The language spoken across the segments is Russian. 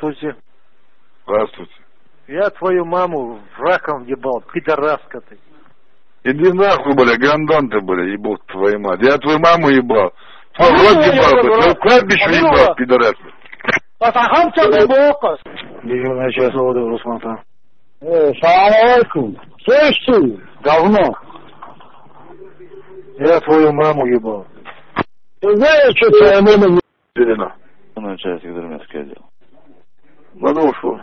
Здравствуйте. Здравствуйте. Я твою маму раком ебал, пидораска ты. Иди нахуй, бля, гандон ты, бля, ебал твою мать. Я твою маму ебал. Твой рот ебал, бля, твою кладбище ебал, пидорас. Атахам тебе бокос. Дежурная часть завода Росмонтан. Салам алейкум. Слышь ты, говно. Я твою маму ебал. Ты знаешь, что твоя мама Перена. Начальник Гудермесский отдел. Ладошку.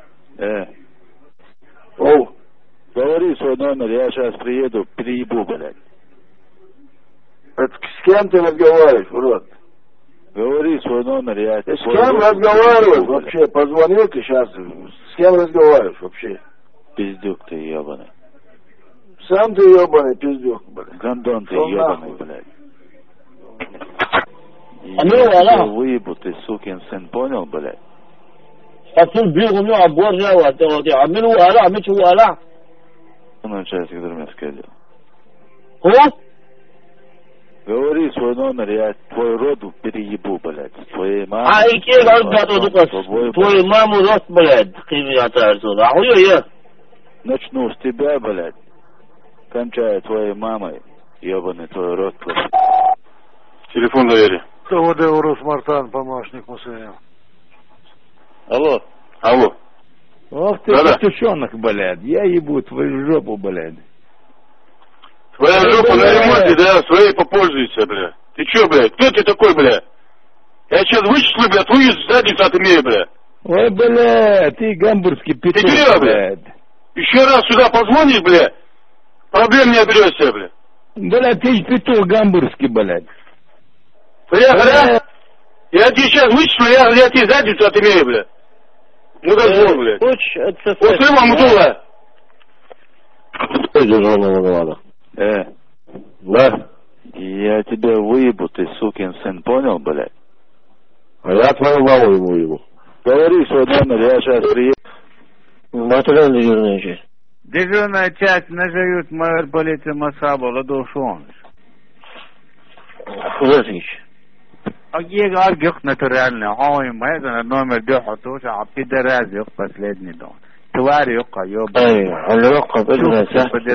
Оу. Говори свой номер, я сейчас приеду, переебу, блядь. Это с кем ты разговариваешь, урод? Говори свой номер, я... Ты с кем разговариваешь вообще? Позвонил ты сейчас. С кем разговариваешь вообще? Пиздюк ты ебаный. Сам ты ебаный пиздюк, блядь. Гандон ты Шел ебаный, нахуй. блядь. Алло. Я выебу, ты сукин сын, понял, блядь? أصل بيغني أبورنا وتودي عملوا ولا عملوا ولا Начальник Гудермесский отдел. هو Говори свой номер, я твой роду переебу, блядь. Твоей мамой. إيه قال بتوع твою маму рост блядь كيف يعترضون أخويا Начну с тебя, блядь. Кончая твоей мамой, ебаный твой рот. Телефон доверия. ТВД Росмонтан, помощник Мусаев. Алло. Алло. Ох ты, петушонок, блядь, я ебу твою жопу, блядь. Твоя жопа на ремонте, да, своей попользуйся, бля. Ты чё, блядь, кто ты такой, бля? Я сейчас вычислю, бля, твою задницу отымею, бля. Ой, блядь, ты гамбургский петух, где, блядь. Еще раз сюда позвонишь, бля, проблем не оберешься, бля. Блядь, ты петух гамбургский, блядь. Бля, я тебе сейчас вычислю, я тебе задницу отымею, бля. Ну как звон, блядь. Вот ты вам дула. Дежурного глада. Да. Я тебя выебу, ты сукин сын, понял, блядь? А я твою маму ему ебу. Говори свой номер, я сейчас приеду. Материал дежурная часть. Дежурная часть назовет майор полиции Масаба, Ладошон. Кузович. Ага, аргюк натурально, ой, мой номер дёхатуш, а пидораз ёк последний дом. Тварь ёк, ёба. Эй, алло, капитан,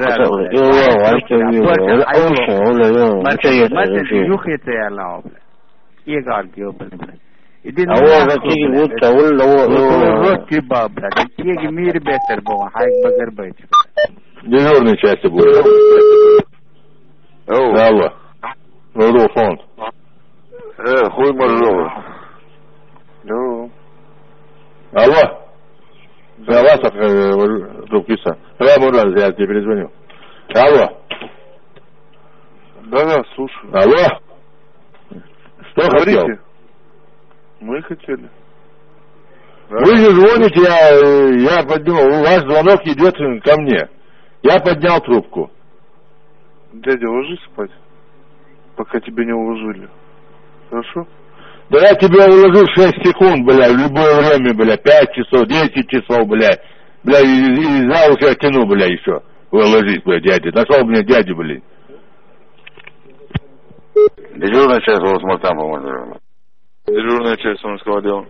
يخيط يا الله إيه قال كيوبل إذن أول كي بود أول روت كباب لكن كي مير بيتر بوا حاجة بقر بيت Дежурной части будет. Алло. Рудофон. Хуй моржовый. Алло. Я вас трубкиса. Прямо раз, я тебе перезвоню. Алло. Да, слушаю. Алло. Что Говорите. хотел? Мы хотели. Вы не звоните, я поднял, у вас звонок идет ко мне. Я поднял трубку. Дядя, ложись спать, пока тебя не уложили. Хорошо? Да я тебя уложил 6 секунд, бля, в любое время, бля, 5 часов, 10 часов, бля. Бля, и за уши я тяну, бля, еще. Вы ложись, бля, дядя. Нашел мне дядю, блин. Дежурная часть Росмонтан, по-моему. Дежурная часть Сумского отдела.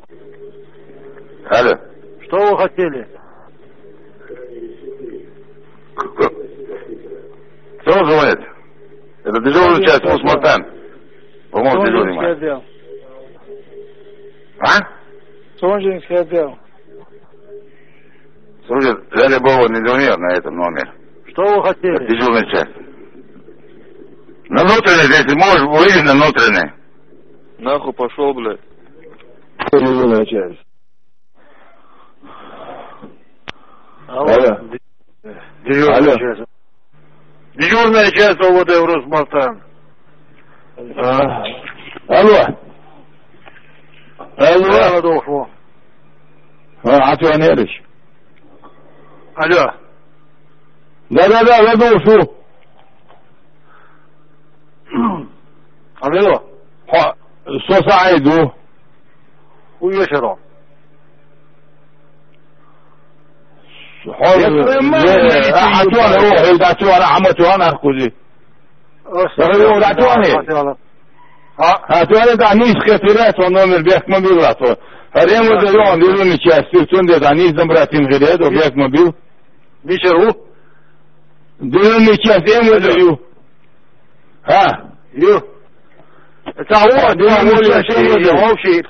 Алло. Что вы хотели? Кто звонит? Это дежурная часть Росмонтан. По-моему, дежурный отдел. А? Солнечный отдел. Слушай, дядя Бова не звонил на этом номере. Что вы хотели? Дежурная часть. На внутренней, если можешь, выйди на внутренней. Нахуй пошел, блядь. Дежурная часть. Алло. Дежурная часть. Дежурная часть ОВД Росмонтан. Алло. Алло. Антон Ильич. Алло. Да, Ладошу. Алло. Что саиду? У вечера. أعطونا عمتوانا أخذي أعطونا دعنيش كثيرات ونومر بيك ما بيغلطوا Арему даем, дежурный части, в чем где-то, они забрать инженер, объект мобил. Мишеру? Дежурный часть, ему даю. Ю. Это общий.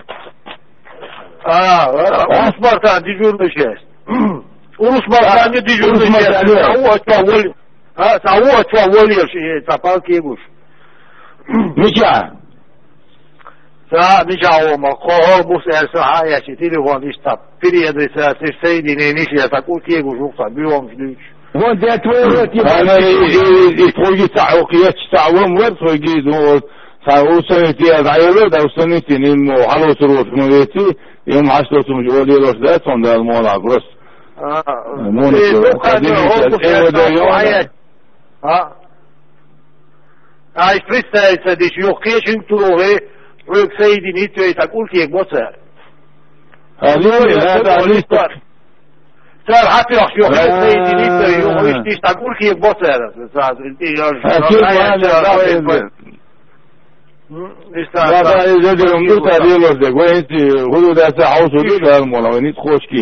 Урус-Мартан, дежурная часть. Урус-Мартан не дежурная часть. Того отволишь, топалки и гуш. Мича. Да, Мича, ома, холбус, я телефон, и штаб. Переедается, ты соединение, я такой кегу, жука, бьем, ждешь. Вот для твоего типа. Она и твои تعوقيات تعوم وتوجي دو ساوسنتي عيلو ده سنتي نيمو على سروت مويتي يوم 10 مجولي لوش ده صند المولا غرس Ай, представится, здесь юхкешин турове, вы соедините, так ульки, вот это. Сэр, хапиох, юхкешин соедините, юхкешин, так ульки, вот это. هذا يجدر مدرسة ديالوز ده وينتي هو ده ساعوسو ده المولا وينيت خوش كيف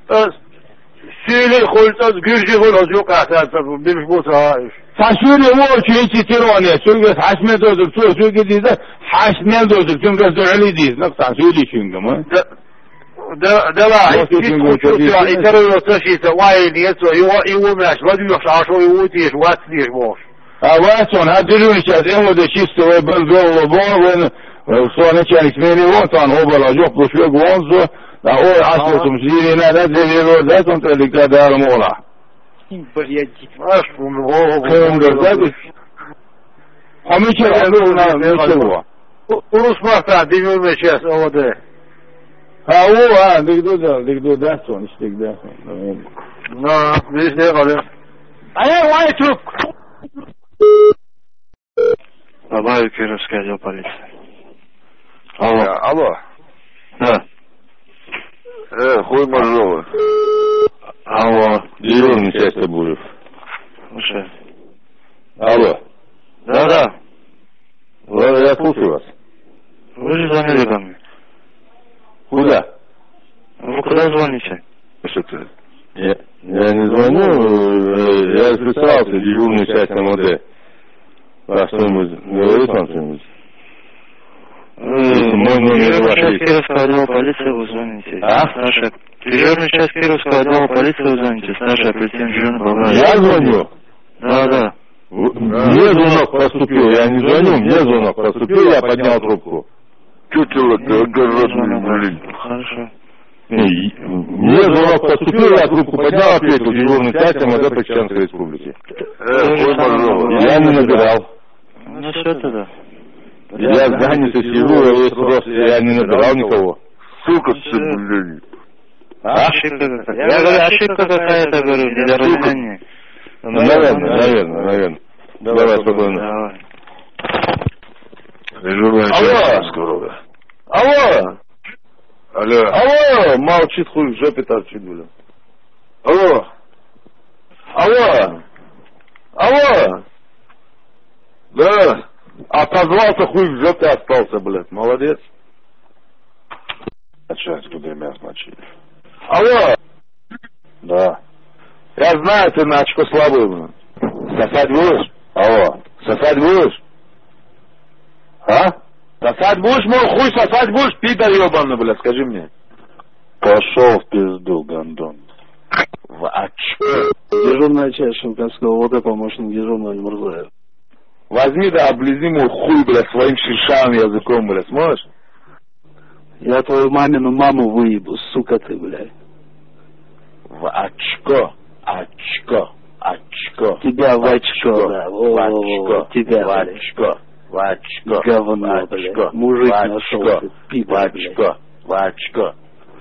Sürü koysanız gürcü koysanız yok artık bir bosa. Saşuri o çünkü tirone sürgüs haşmet odur sürgü diye haşmet odur çünkü söyledi diye nasıl saşuri çünkü mü? Da var. İtero taşıysa vay niye so yo meş vad yok aşo yo diye what diye boş. Авасон, hadırın şahsen o da şiste ve benzo bon ve sonra çalışmayı ondan o bala yok bu şey gonzo da o asılsın şiirine de veriyor da sonra dikkat ederim ola. Аш bunu Kırmızı. Hamişe ona ne var? Urus-Mартан dinliyorum сейчас o da. Ha dikkat da son işte dikkat. Na, biz ne kalıyor? Вай trup. Добавить Кировский отдел полиции. Алло. Да. Хуй моржовый. Алло. Дежурный часть будешь. Слушай. Алло. Да. Ладно, я слушаю вас. Вы же звонили ко мне. Куда? Вы куда звоните? Что ты? Я не звоню, я записался, дежурный часть МВД. А что-нибудь говорит вам что-нибудь? Мой номер часть Кировского отдела полиции вы звоните. Дежурный часть Кировского отдела полиции вы звоните. Старший оперативный дежурный Болгар. Я звоню? Да. Мне звонок поступил, я не звоню, мне звонок поступил, я поднял трубку. Что ты вот огородный, блин? Хорошо. Мне звонок поступил, я трубку поднял, ответил, дежурный часть МВД по Чеченской Республике. Я не набирал. Ну что тогда? Я занят и сижу, я не набирал никого. Сука, блин. Ошибка какая-то. Я говорю, ошибка какая-то, говорю, недоразумение. Наверное. Давай, спокойно. Давай. Дежурная часть скорого. Алло, молчит хуй в жопе торчит, блин. Алло. Да. Отозвался, хуй в жопе остался, блядь. Молодец. Сейчас куда меня значили. Алло. Да. Я знаю, ты на очко слабый, блин. Сосать будешь? Алло. Сосать будешь? Сосать будешь, мой хуй сосать будешь, пидор ебаный, блядь, скажи мне. Пошел в пизду, гандон. В очко. Дежурная часть Шимканского ОД, помощник дежурного Мурзаев. Возьми да облизни мой хуй, блядь, своим шишавым языком, блядь, сможешь? Я твою мамину маму выебу, сука ты, блядь. В очко. Тебя в очко, да. В очко. Тебя, в очко. В очко. Говно, блядь. Мужик нашел, ты пидор, блядь. В очко.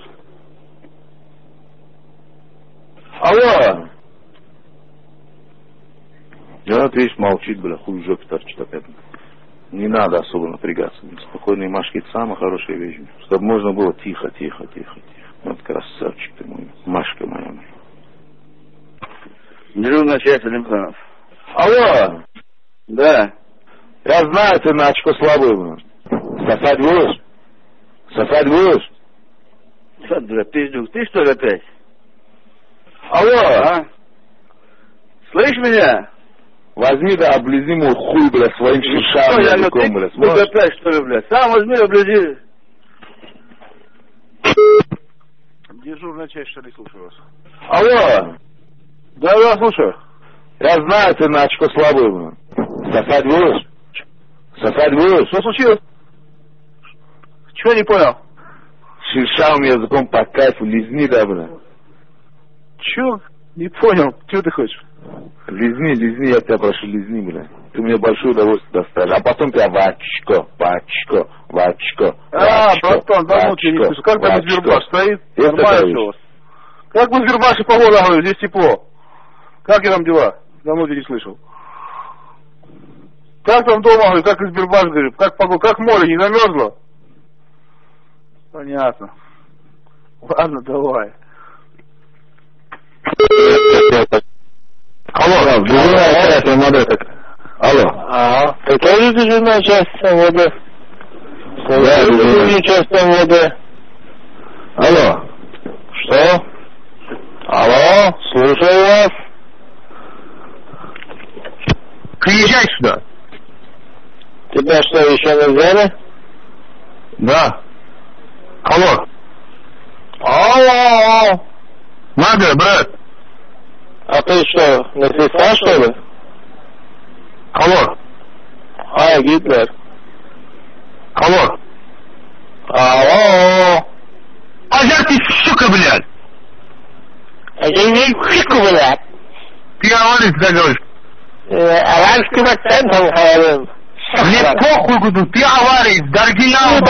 Алло. Вот, видишь, молчит, бля, хуй в жопе торчит опять. Не надо особо напрягаться. Спокойные машки — это самая хорошая вещь. Чтобы можно было тихо. Вот красавчик ты мой, Машка моя. Дежурная часть Алимханов. Алло. Да. Я знаю, ты на очко слабый. Сосать будешь? Что, блядь, пиздюк, ты что ли опять? Алло, А? Слышь меня? возьми да облизни мой хуй, блядь, своим шишам языком, блядь. Ты опять что ли, блядь? Сам возьми, облизи. Дежурная часть, что ли, слушаю вас. Алло, Да, слушаю. я знаю, ты на очко слабый, блядь. Сосать будешь? Сосать будешь? Что случилось? Чего не понял? Шишам языком по кайфу лизни, да, блядь. Чего? Не понял. Чего ты хочешь? Лизни, я тебя прошу, лизни, блядь. Ты мне большое удовольствие доставишь. А потом тебя в очко. Братан, давно тебя не слышу. Как там Сбербаш стоит? Нормально все у вас. Как вы в Сбербаше погода, говорю, здесь тепло. Как я там дела? Давно тебя не слышал. Как там дома, говорю, как из Сбербаш, говорю, как погода, как море, не замерзло? Понятно. Ладно, давай. Алло, дежурная часть МВД. Алло. Ага. Ты тоже дежурная часть МВД? Да, дежурная часть МВД. Алло. Что? Алло, слушаю вас. Приезжай сюда. Тебя что, еще не взяли? Да. Алло. Алло. Надо, брат. А ты что, НССА, что ли? Алло. Гитлер. Алло. Алло. Ты, сука, блядь. Я не сука, блядь. Ты говоришь. Арабским акцентом говорим. Мне похуй, говорю, ты говоришь, до оригинала,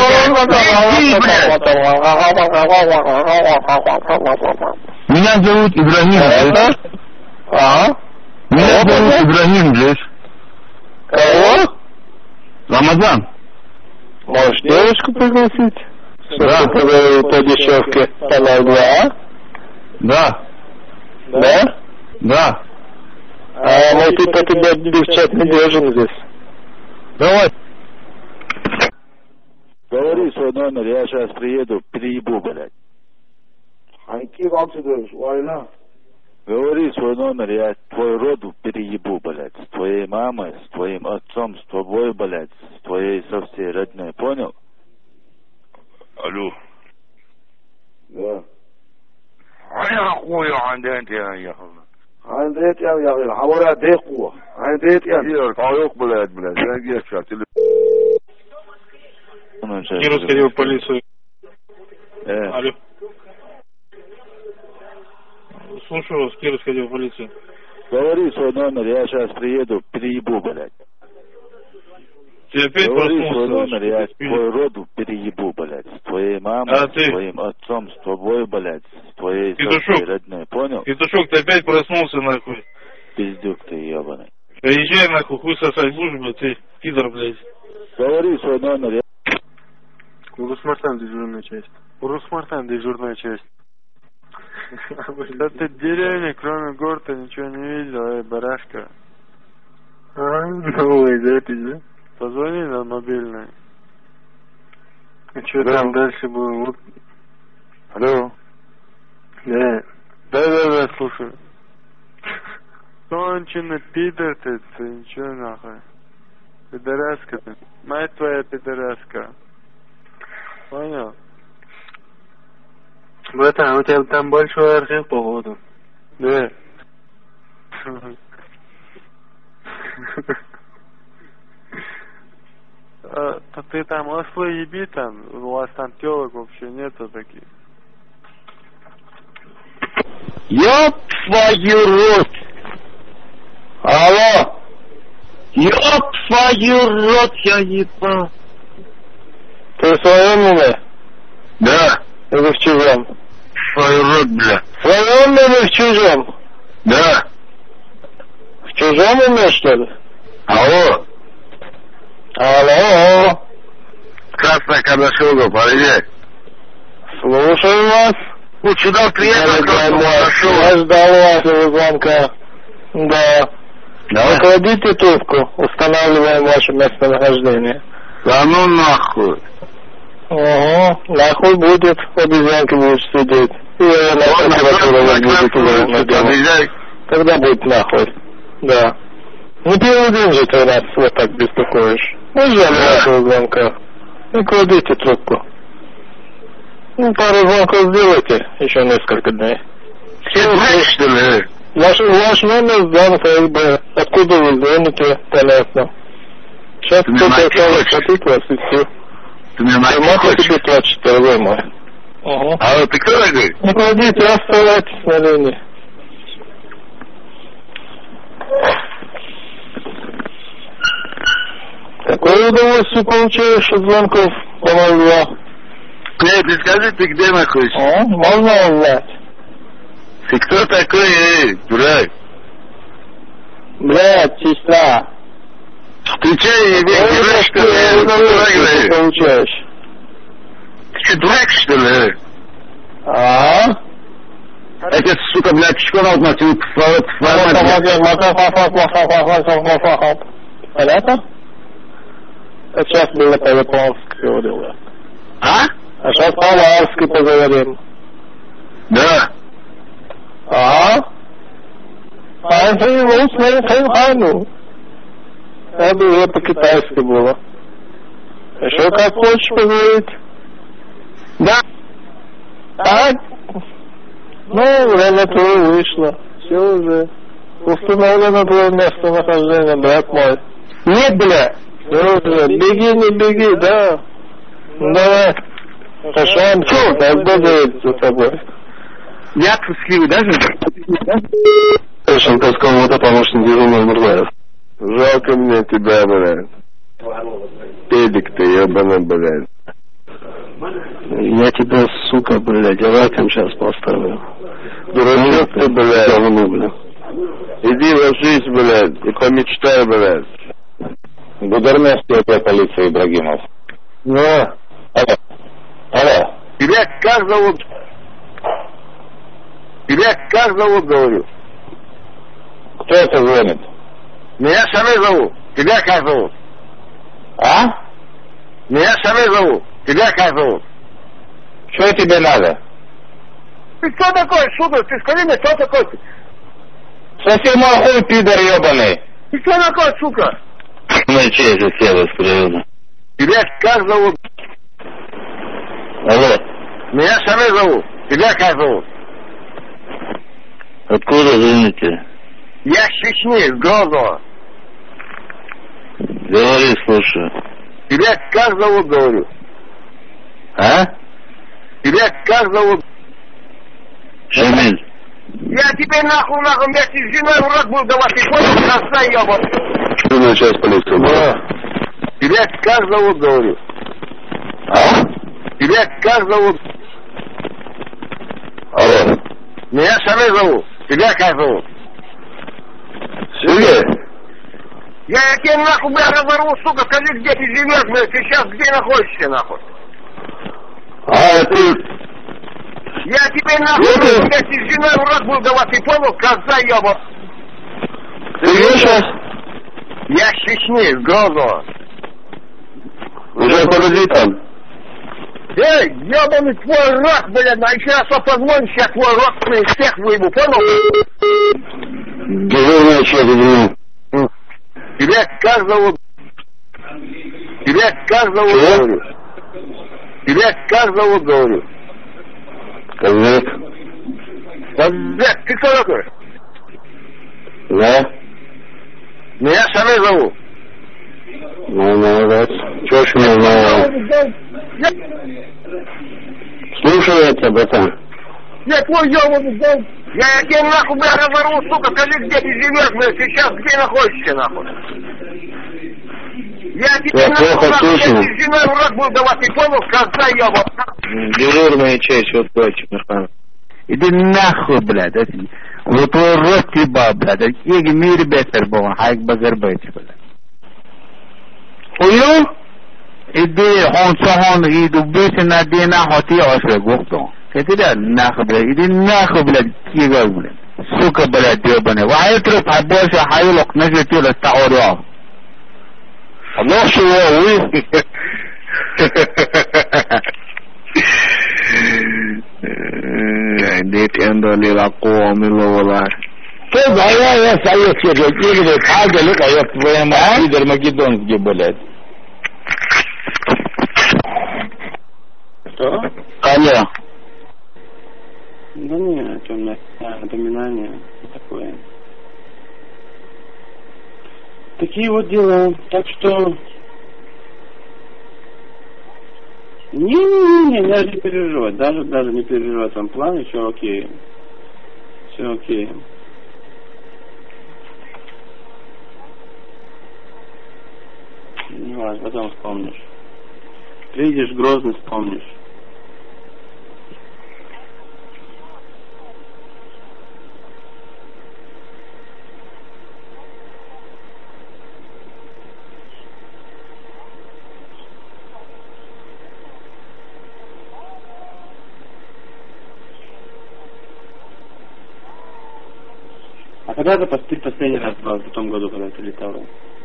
Меня зовут Ибрагим, блядь. Меня зовут Ибрагим, блядь. Кого? Рамазан. Можешь девушку пригласить? Да. По дешевке. Канал 2, а? Да. Да? Да. А мы типа тебя девчат не держим здесь. Давай. Говори свой номер, я сейчас приеду, переебу, блядь. Говори свой номер, я твой роду переебу, блядь. С твоей мамой, с твоим отцом, с тобой, блядь, с твоей со всей родной, понял? Алло. Да. Я хуй, андент я ехал. عندك يا غير حوالي دقيقة عندك يا تعيق блядь, я сейчас Киров сходил в полицию. Алло. Слушаю вас, Киров сходил в полицию. Говори свой номер, я сейчас приеду, переебу, блядь. Ты опять Говори свой проснулся? номер, я твой роду переебу, блядь. С твоей мамой, с твоим отцом, с тобой, блядь, с твоей со всей родной, понял? Петушок, ты опять проснулся, нахуй. Пиздюк ты ебаный. Приезжай, нахуй, хуй сосать будешь, блядь, ты, пидор, блядь. Говори свой номер, я... Урусмартан дежурная часть. Урусмартан дежурная часть. Да ты деревня, кроме города, ничего не видел, барашка. Новый запись, да? Позвони на мобильный. А что там дальше было? Алло. Да, слушай. Конченый пидор ты ничего нахуй. Пидораска ты. Мать твоя пидораска. Понял? Братан, у тебя там большой архив, походу. Да. Ты там ослы еби там, у вас там телок вообще нету таких. Ёб твою рот! Алло! Ёб твою рот, я ебал! Ты в своем уме? Да. Или в чужом? Свою рот, бля. В своем или в чужом? Да. В чужом уме, что ли? Алло. Алло. Красная Кадашова, приезжай. Слушаю вас. Вот сюда приехал, Я ждал вашего звонка. Да. Давай. Кладите трубку, устанавливаем ваше местонахождение. Да ну нахуй. Ага, нахуй будет, обезьянка будет сидеть. Тогда будет нахуй. Да. Не первый день же ты нас вот так беспокоишь. Уезжали нашего звонка. Ну, кладите трубку. Ну, пару звонков сделайте, еще несколько дней. Все знаешь, что ли? Ваш номер сдан ФСБ. Откуда вы звоните, понятно. Сейчас кто-то хотит вас и все. Ты меня нахуй тебе плачет, дорогой мой. А ты кто такой? Ну, кладите, оставайтесь на линии. Какое удовольствие получаешь от звонков по 02? Ты скажи, ты где находишься? Можно узнать. Ты кто такой, дурак? Блядь, сестра. Ты че, дурак, что ли? Ты получаешь? Ты что, дурак, что ли? Это, сука, блядь, что надо носить? Понятно? Это сейчас было по-японски говорил. А? А сейчас по-ларски поговорим. Да. Это его смотрит, это уже по-китайски было. Еще как хочешь поговорить? Да. Так. Ну, время твое вышло. Все уже. Установлено твое местонахождение, брат мой. Нет, бля. Все уже. Беги, не беги, да. Давай. Хорошо, все, разбегает за тобой. Я счастливый, даже? Шанковского мота помощник дежурного Мурзаев. Жалко мне тебя, блядь. Педик ты, ебаный, блядь. Я тебя, сука, блядь, раком сейчас поставлю. Дурачок ты, блядь. Говно, блядь. Иди ложись, блядь, и помечтай, блядь. Губернский отдел полиции Ибрагимов. Да. Алло. Тебя как зовут? Тебя как зовут, говорю? Кто это звонит? Меня Шамиль зовут. Тебя как зовут? А? Меня Шамиль зовут. Тебя как зовут? Что тебе надо? Ты кто такой, сука? Ты скажи мне, кто такой? Совсем хуй, пидор ебаный. Ты кто такой, сука? Ну и чей же сел из природы? Тебя как зовут? Алло. Меня Шамиль зовут. Тебя как зовут? Откуда звоните? Я с Чечни, из Грозного. Говори, слушаю. Тебя как зовут, говорю? А? Тебя как зовут? Шамиль. Я тебе нахуй вместе с женой в рот буду давать, ты понял, краса ебаный. Что часть полиции? Да. Тебя как зовут, говорю? А? Тебя как зовут? Алло. Меня Шамиль зовут. Тебя как зовут? Сергей. Я тебе нахуй, бля, разорву, сука, скажи, где ты живешь, бля, ты сейчас где находишься, нахуй? А, ты... Я тебе нахуй вместе с женой в рот буду давать, ты понял, коза ебаный. Ты где сейчас? Я с Чечни, из Грозного. Уже подожди там. Эй, ебаный твой рот, блядь, а еще раз позвонишь, я твой рот всех выебу, понял? Дежурная часть, Тебя как зовут? Тебя как зовут, говорю? Тебя как зовут, говорю? Казак. Казак, ты кто такой? Да? Меня Шамиль зовут. Ну, молодец. Чего ж не знаю? Слушаю я тебя, братан. Я твой ебаный, да? Я тебе нахуй, бля, разорву, сука, скажи, где ты живешь, бля, сейчас где находишься, нахуй? Я тебе нахуй вместе с женой в рот буду давать, ты понял, коза ебаный. Дежурная часть, вот плачет, Мирхан. Иди нахуй, блядь. Вот твой рот тебя, блядь. Еги мир бетер был, хайк базарбайч, блядь. Хуйню? Иди, хон иду бесен на дена хоти ашре гуфтон. Кетида нахуй, блядь. Иди нахуй, блядь, кигал, блядь. Сука, блядь, ебаный. Вай труп хабоша хайлок нажетил стаоров. Ну, что вы? Dit ändå lilla Комилова. Ты я советский регион, Хагали, я твоя мать, лидер Македонский, блядь. Что? Алло. Да нет, это у меня напоминание такое. Такие вот дела. Так что... Не, даже не переживать. Даже не переживать в этом плане, все окей. Все окей. Не важно, потом вспомнишь. Приедешь в Грозный, вспомнишь. А когда ты последний раз был, в том году, когда ты летал?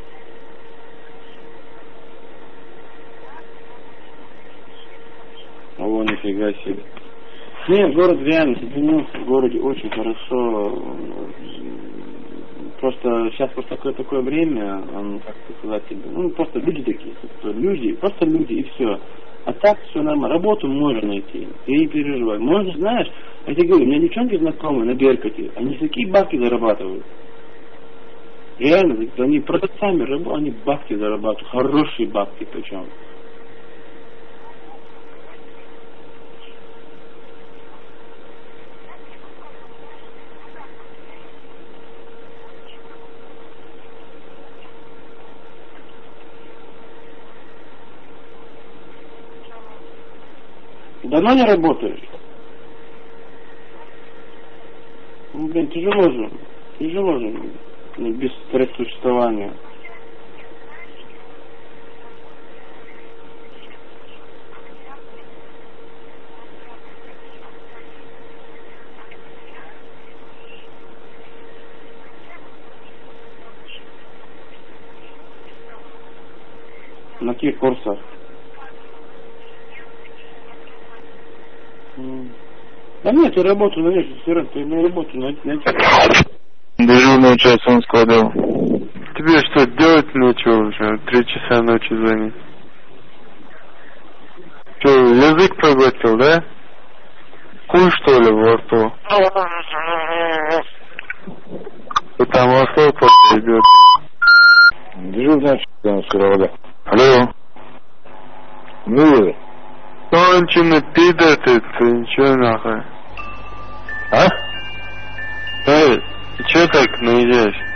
О, нифига себе. Нет, город реально изменился, в городе очень хорошо. Просто сейчас такое время, как сказать тебе, просто люди такие, просто люди и все. А так все нормально, работу можно найти, я не переживаю. Можно, знаешь, я тебе говорю, у меня девчонки знакомые на Беркуте, они такие бабки зарабатывают. Реально, они продавцами работают, они бабки зарабатывают, хорошие бабки причем. Давно не работаешь? Ну, блин, тяжело же, без средств существования. На каких курсах? Да нет, я работаю, конечно, все равно, ты на работу найти. Дежурный час он складывал. Тебе что, делать нечего уже? 3 часа ночи звонить. Что, язык проглотил, да? Хуй, что ли, во рту? Потому что идет. Дежурный час он Алло. Ну, Конченый пидор ты ничего нахуй. А? Эй, ты че так наезжаешь?